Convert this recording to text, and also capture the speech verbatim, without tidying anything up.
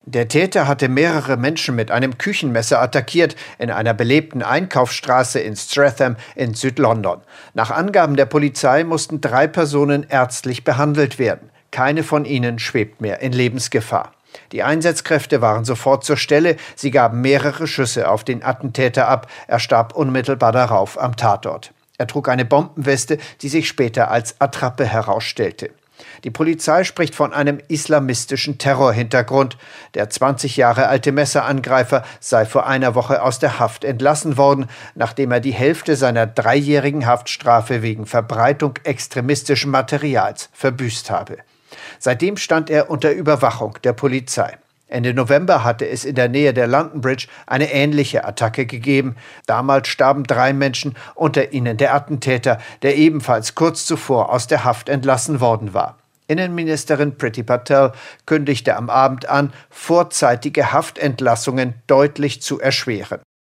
Der Täter hatte mehrere Menschen mit einem Küchenmesser attackiert in einer belebten Einkaufsstraße in Streatham in Südlondon. Nach Angaben der Polizei mussten drei Personen ärztlich behandelt werden. Keine von ihnen schwebt mehr in Lebensgefahr. Die Einsatzkräfte waren sofort zur Stelle. Sie gaben mehrere Schüsse auf den Attentäter ab. Er starb unmittelbar darauf am Tatort. Er trug eine Bombenweste, die sich später als Attrappe herausstellte. Die Polizei spricht von einem islamistischen Terrorhintergrund. Der zwanzig Jahre alte Messerangreifer sei vor einer Woche aus der Haft entlassen worden, nachdem er die Hälfte seiner dreijährigen Haftstrafe wegen Verbreitung extremistischen Materials verbüßt habe. Seitdem stand er unter Überwachung der Polizei. Ende November hatte es in der Nähe der London Bridge eine ähnliche Attacke gegeben. Damals starben drei Menschen, unter ihnen der Attentäter, der ebenfalls kurz zuvor aus der Haft entlassen worden war. Innenministerin Priti Patel kündigte am Abend an, vorzeitige Haftentlassungen deutlich zu erschweren.